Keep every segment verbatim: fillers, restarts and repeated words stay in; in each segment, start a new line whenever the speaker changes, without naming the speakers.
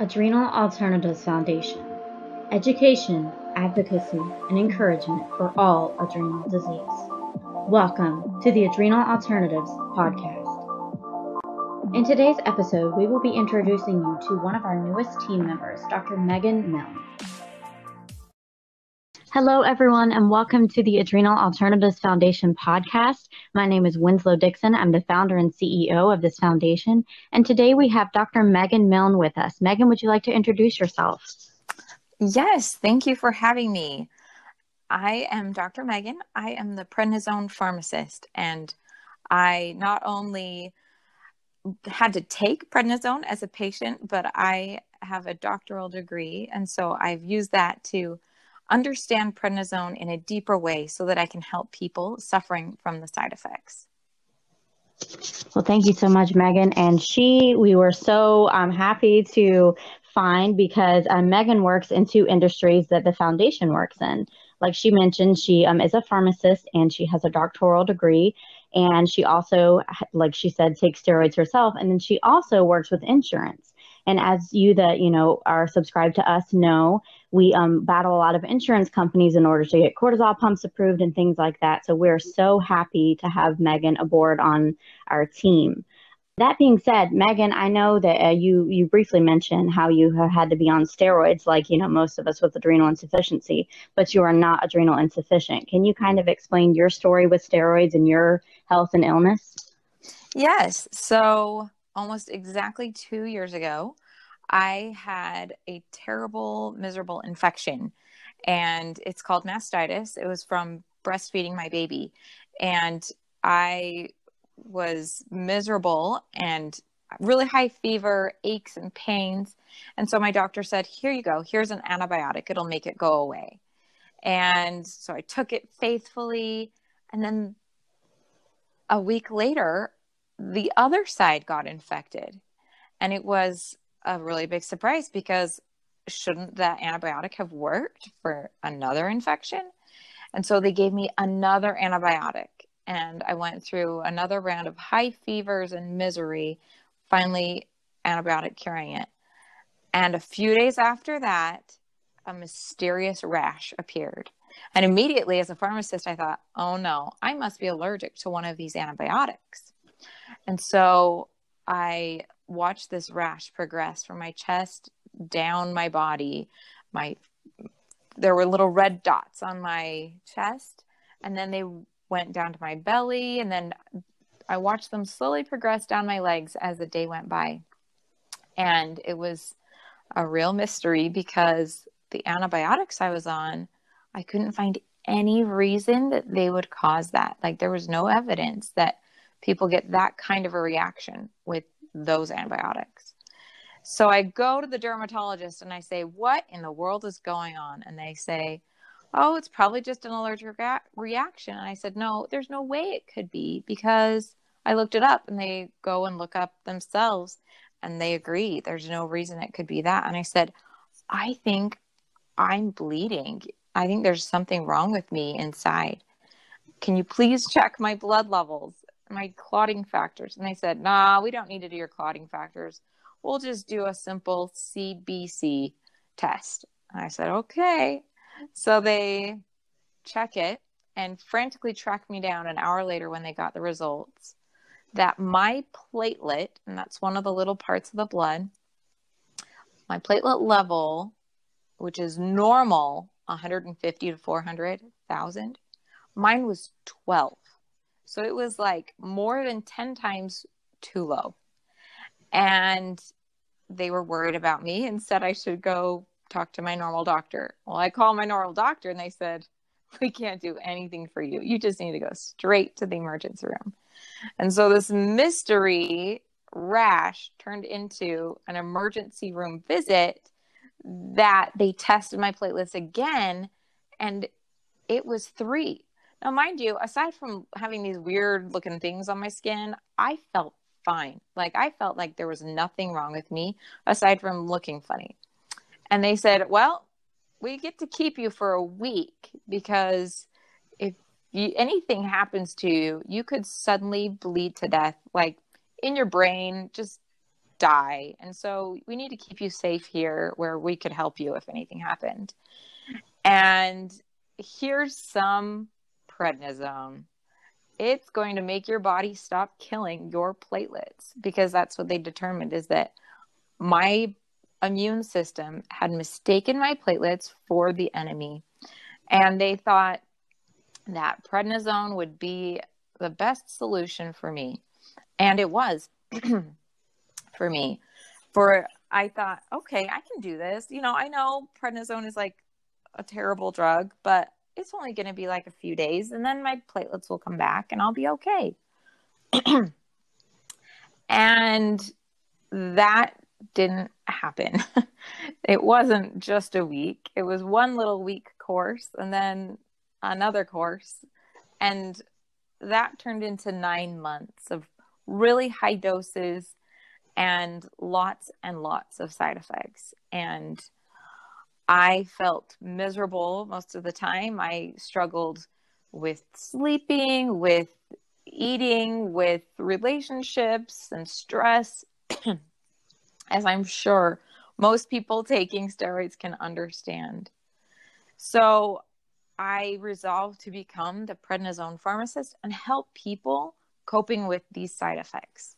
Adrenal Alternatives Foundation. Education, advocacy, and encouragement for all adrenal disease. Welcome to the Adrenal Alternatives Podcast. In today's episode, we will be introducing you to one of our newest team members, Doctor Megan Milne. Hello, everyone, and welcome to the Adrenal Alternatives Foundation podcast. My name is Winslow Dixon. I'm the founder and C E O of this foundation, and today we have Doctor Megan Milne with us. Megan, would you like to introduce yourself?
Yes, thank you for having me. I am Doctor Megan. I am the prednisone pharmacist, and I not only had to take prednisone as a patient, but I have a doctoral degree, and so I've used that to understand prednisone in a deeper way so that I can help people suffering from the side effects.
Well, thank you so much, Megan. And she, we were so um, happy to find because um, Megan works in two industries that the foundation works in. Like she mentioned, she um, is a pharmacist and she has a doctoral degree. And she also, like she said, takes steroids herself. And then she also works with insurance. And as you that, you know, are subscribed to us know, we um, battle a lot of insurance companies in order to get cortisol pumps approved and things like that. So we're so happy to have Megan aboard on our team. That being said, Megan, I know that uh, you you briefly mentioned how you have had to be on steroids, like, you know, most of us with adrenal insufficiency, but you are not adrenal insufficient. Can you kind of explain your story with steroids and your health and illness?
Yes. So almost exactly two years ago, I had a terrible, miserable infection, and it's called mastitis. It was from breastfeeding my baby, and I was miserable and really high fever, aches and pains. And so my doctor said, here you go. Here's an antibiotic. It'll make it go away. And so I took it faithfully. And then a week later, the other side got infected. And it was a really big surprise because shouldn't that antibiotic have worked for another infection? And so they gave me another antibiotic. And I went through another round of high fevers and misery, finally antibiotic curing it. And a few days after that, a mysterious rash appeared. And immediately as a pharmacist, I thought, oh no, I must be allergic to one of these antibiotics. And so I watched this rash progress from my chest down my body. My, there were little red dots on my chest, and then they went down to my belly, and then I watched them slowly progress down my legs as the day went by. And it was a real mystery because the antibiotics I was on, I couldn't find any reason that they would cause that. Like there was no evidence that people get that kind of a reaction with those antibiotics. So I go to the dermatologist and I say, what in the world is going on? And they say, oh, it's probably just an allergic rea- reaction. And I said, no, there's no way it could be, because I looked it up, and they go and look up themselves and they agree. There's no reason it could be that. And I said, I think I'm bleeding. I think there's something wrong with me inside. Can you please check my blood levels, my clotting factors? And they said, nah, we don't need to do your clotting factors. We'll just do a simple C B C test. And I said, okay. So they check it and frantically track me down an hour later when they got the results that my platelet, and that's one of the little parts of the blood, my platelet level, which is normal, one hundred fifty to four hundred thousand, mine was twelve. So it was like more than ten times too low. And they were worried about me and said I should go talk to my normal doctor. Well, I called my normal doctor and they said, we can't do anything for you. You just need to go straight to the emergency room. And so this mystery rash turned into an emergency room visit that they tested my platelets again, and it was three. Now, mind you, aside from having these weird looking things on my skin, I felt fine. Like I felt like there was nothing wrong with me aside from looking funny. And they said, well, we get to keep you for a week because if you, anything happens to you, you could suddenly bleed to death, like in your brain, just die. And so we need to keep you safe here where we could help you if anything happened. And here's some prednisone. It's going to make your body stop killing your platelets, because that's what they determined, is that my immune system had mistaken my platelets for the enemy. And they thought that prednisone would be the best solution for me. And it was for me. For I thought, okay, I can do this. You know, I know prednisone is like a terrible drug, but it's only going to be like a few days, and then my platelets will come back and I'll be okay. And that didn't happen. It wasn't just a week. It was one little week course and then another course. And that turned into nine months of really high doses and lots and lots of side effects. And I felt miserable most of the time. I struggled with sleeping, with eating, with relationships and stress, as I'm sure most people taking steroids can understand. So I resolved to become the prednisone pharmacist and help people coping with these side effects.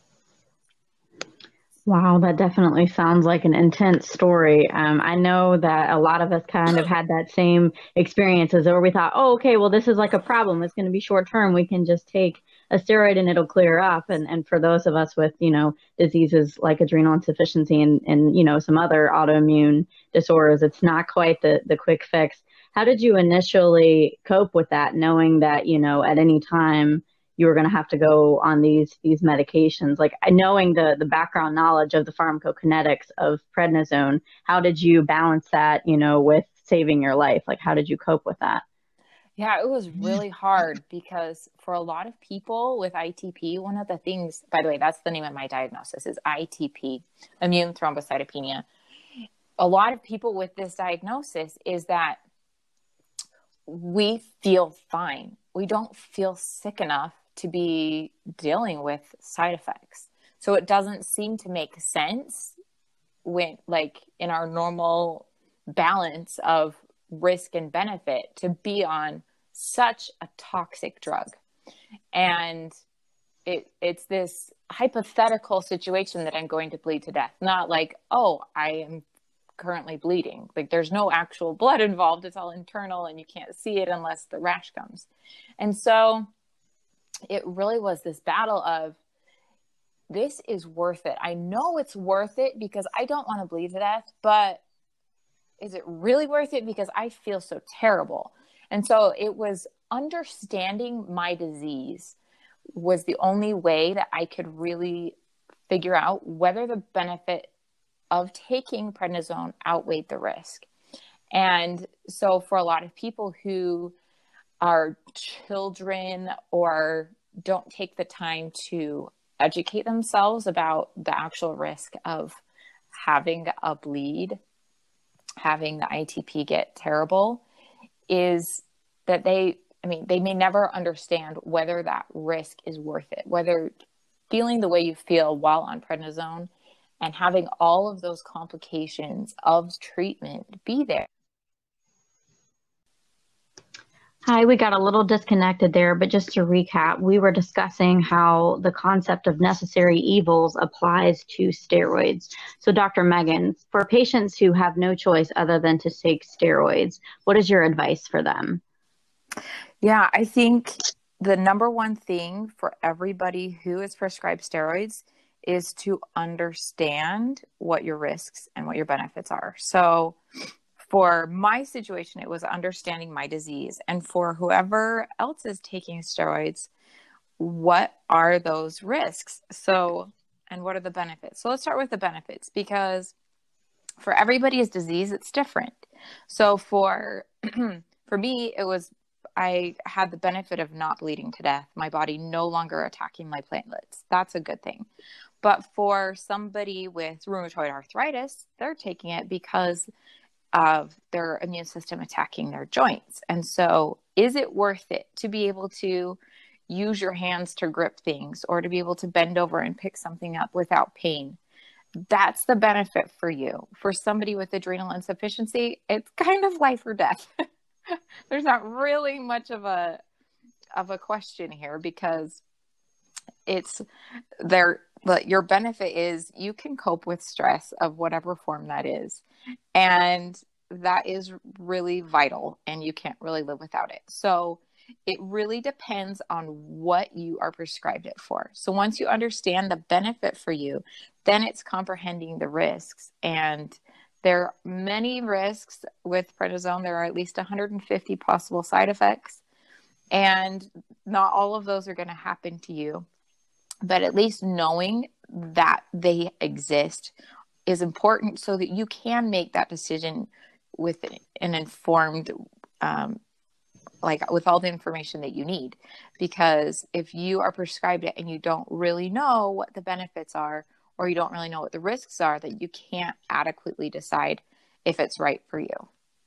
Wow, that definitely sounds like an intense story. Um, I know that a lot of us kind of had that same experiences where we thought, oh, okay, well, this is like a problem. It's going to be short term. We can just take a steroid and it'll clear up. And, and for those of us with, you know, diseases like adrenal insufficiency and, and, you know, some other autoimmune disorders, it's not quite the, the quick fix. How did you initially cope with that, knowing that, you know, at any time you were going to have to go on these these medications? Like, knowing the the background knowledge of the pharmacokinetics of prednisone, how did you balance that, you know, with saving your life? Like, how did you cope with that?
Yeah, it was really hard because for a lot of people with I T P, one of the things, by the way, that's the name of my diagnosis, is I T P, immune thrombocytopenia. A lot of people with this diagnosis is that we feel fine. We don't feel sick enough to be dealing with side effects. So it doesn't seem to make sense when, like, in our normal balance of risk and benefit, to be on such a toxic drug. And it it's this hypothetical situation that I'm going to bleed to death. Not like, oh, I am currently bleeding. Like, there's no actual blood involved. It's all internal and you can't see it unless the rash comes. And so it really was this battle of, this is worth it. I know it's worth it because I don't want to bleed to death, but is it really worth it because I feel so terrible? And so it was understanding my disease was the only way that I could really figure out whether the benefit of taking prednisone outweighed the risk. And so for a lot of people who are children or don't take the time to educate themselves about the actual risk of having a bleed, having the I T P get terrible, is that they, I mean, they may never understand whether that risk is worth it, whether feeling the way you feel while on prednisone and having all of those complications of treatment be there.
Hi, we got a little disconnected there, but just to recap, we were discussing how the concept of necessary evils applies to steroids. So Doctor Megan, for patients who have no choice other than to take steroids, what is your advice for them?
Yeah, I think the number one thing for everybody who is prescribed steroids is to understand what your risks and what your benefits are. So for my situation, it was understanding my disease. And for whoever else is taking steroids, what are those risks? So, and what are the benefits? So let's start with the benefits, because for everybody's disease, it's different. So for, for me, it was, I had the benefit of not bleeding to death, my body no longer attacking my platelets. That's a good thing. But for somebody with rheumatoid arthritis, they're taking it because of their immune system attacking their joints. And so is it worth it to be able to use your hands to grip things or to be able to bend over and pick something up without pain? that's the benefit for you. For somebody with adrenal insufficiency, it's kind of life or death. There's not really much of a of a question here, because it's there. But your benefit is you can cope with stress of whatever form that is, and that is really vital, and you can't really live without it. So it really depends on what you are prescribed it for. So once you understand the benefit for you, then it's comprehending the risks. And there are many risks with prednisone. There are at least one hundred fifty possible side effects, and not all of those are going to happen to you. But at least knowing that they exist is important so that you can make that decision with an informed, um, like with all the information that you need. Because if you are prescribed it and you don't really know what the benefits are, or you don't really know what the risks are, that you can't adequately decide if it's right for you.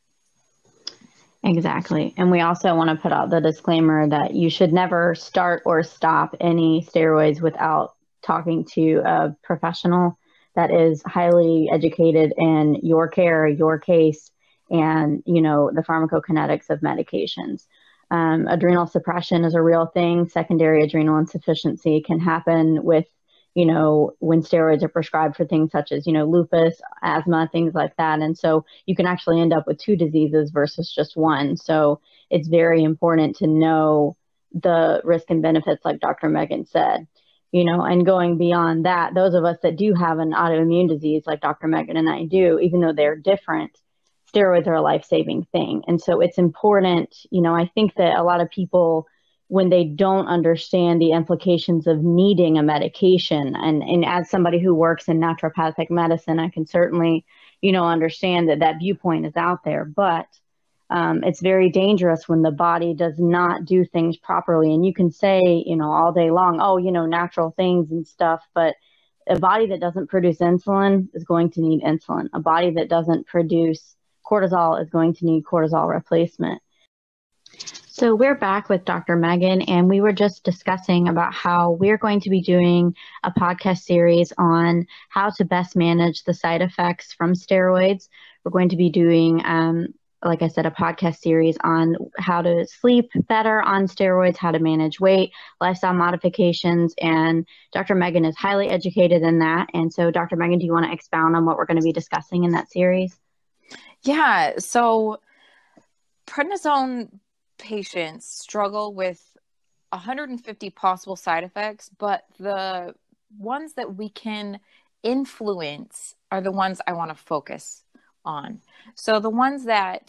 Exactly. And we also want to put out the disclaimer that you should never start or stop any steroids without talking to a professional that is highly educated in your care, your case, and, you know, the pharmacokinetics of medications. Um, adrenal suppression is a real thing. Secondary adrenal insufficiency can happen with, you know, when steroids are prescribed for things such as, you know, lupus, asthma, things like that. And so you can actually end up with two diseases versus just one. So it's very important to know the risk and benefits, like Doctor Megan said, you know, and going beyond that, those of us that do have an autoimmune disease like Doctor Megan and I do, even though they're different, steroids are a life-saving thing. And so it's important, you know, I think that a lot of people, when they don't understand the implications of needing a medication. And, and as somebody who works in naturopathic medicine, I can certainly, you know, understand that that viewpoint is out there. But um, it's very dangerous when the body does not do things properly. And you can say, you know, all day long, oh, you know, natural things and stuff. But a body that doesn't produce insulin is going to need insulin. A body that doesn't produce cortisol is going to need cortisol replacement. So we're back with Doctor Megan, and we were just discussing about how we're going to be doing a podcast series on how to best manage the side effects from steroids. We're going to be doing, um, like I said, a podcast series on how to sleep better on steroids, how to manage weight, lifestyle modifications, and Doctor Megan is highly educated in that. And so, Doctor Megan, do you want to expound on what we're going to be discussing in that series?
Yeah, so prednisone patients struggle with one hundred fifty possible side effects, but the ones that we can influence are the ones I want to focus on. So the ones that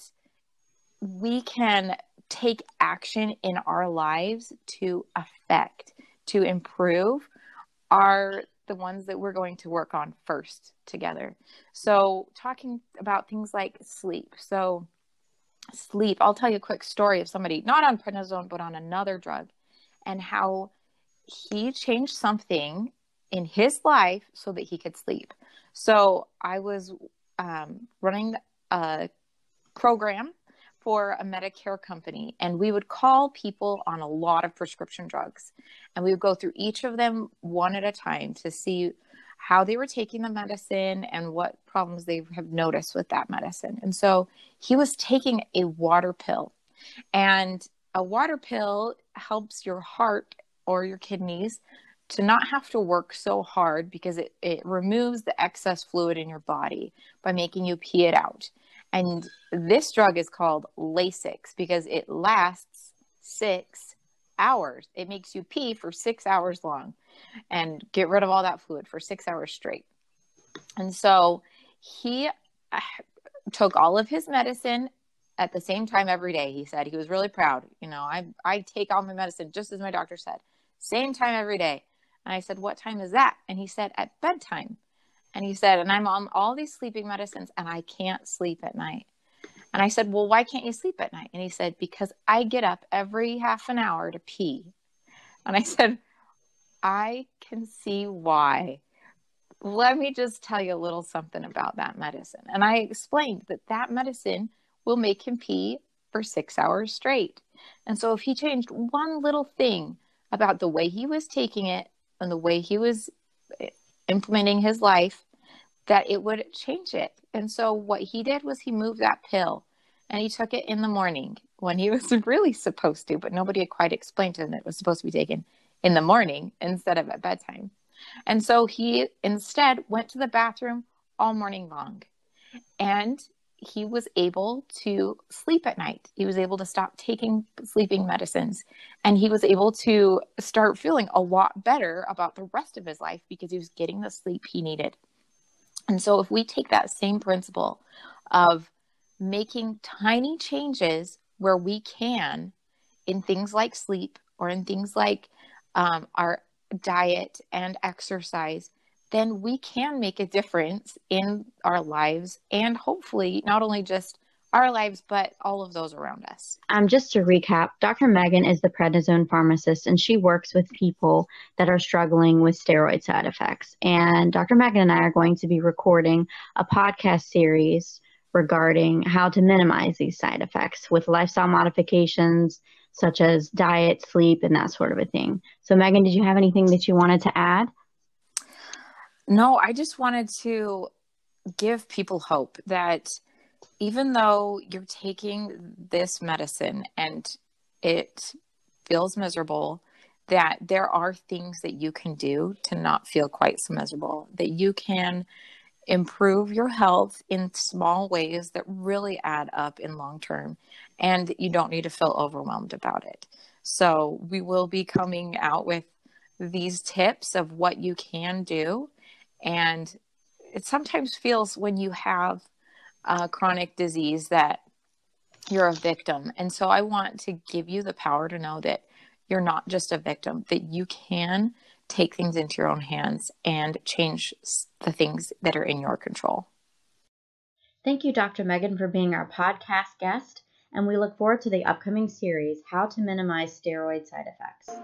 we can take action in our lives to affect, to improve, are the ones that we're going to work on first together. So talking about things like sleep. So sleep, I'll tell you a quick story of somebody not on prednisone but on another drug, and how he changed something in his life so that he could sleep. So I was um, running a program for a Medicare company, and we would call people on a lot of prescription drugs, and we would go through each of them one at a time to see how they were taking the medicine and what problems they have noticed with that medicine. And so he was taking a water pill, and a water pill helps your heart or your kidneys to not have to work so hard, because it, it removes the excess fluid in your body by making you pee it out. And this drug is called Lasix because it lasts six hours. It makes you pee for six hours long and get rid of all that fluid for six hours straight. And so he took all of his medicine at the same time every day. He said he was really proud. You know, I, I take all my medicine just as my doctor said, same time every day. And I said, what time is that? And he said, at bedtime. And he said, and I'm on all these sleeping medicines and I can't sleep at night. And I said, well, why can't you sleep at night? And he said, because I get up every half an hour to pee. And I said, I can see why. Let me just tell you a little something about that medicine. And I explained that that medicine will make him pee for six hours straight. And so if he changed one little thing about the way he was taking it and the way he was implementing his life, that it would change it. And so what he did was he moved that pill and he took it in the morning when he was really supposed to, but nobody had quite explained to him that it was supposed to be taken in the morning instead of at bedtime. And so he instead went to the bathroom all morning long, and he was able to sleep at night. He was able to stop taking sleeping medicines, and he was able to start feeling a lot better about the rest of his life because he was getting the sleep he needed. And so if we take that same principle of making tiny changes where we can in things like sleep or in things like um, our diet and exercise, then we can make a difference in our lives, and hopefully not only just our lives, but all of those around us.
Um, just to recap, Doctor Megan is the prednisone pharmacist, and she works with people that are struggling with steroid side effects. And Doctor Megan and I are going to be recording a podcast series regarding how to minimize these side effects with lifestyle modifications such as diet, sleep, and that sort of a thing. So Megan, did you have anything that you wanted to add?
No, I just wanted to give people hope that even though you're taking this medicine and it feels miserable, that there are things that you can do to not feel quite so miserable, that you can improve your health in small ways that really add up in long term, and you don't need to feel overwhelmed about it. So we will be coming out with these tips of what you can do. And it sometimes feels when you have a chronic disease that you're a victim. And so I want to give you the power to know that you're not just a victim, that you can take things into your own hands and change the things that are in your control.
Thank you, Doctor Megan, for being our podcast guest. And we look forward to the upcoming series, How to Minimize Steroid Side Effects.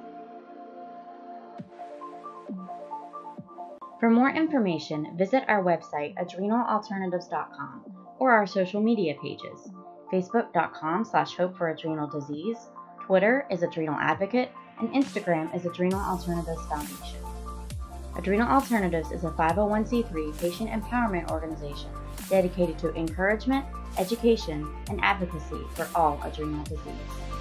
For more information, visit our website, adrenal alternatives dot com, or our social media pages, facebook.com slash hope for adrenal disease, Twitter is Adrenal Advocate, and Instagram is Adrenal Alternatives Foundation. Adrenal Alternatives is a five oh one c three patient empowerment organization dedicated to encouragement, education, and advocacy for all adrenal disease.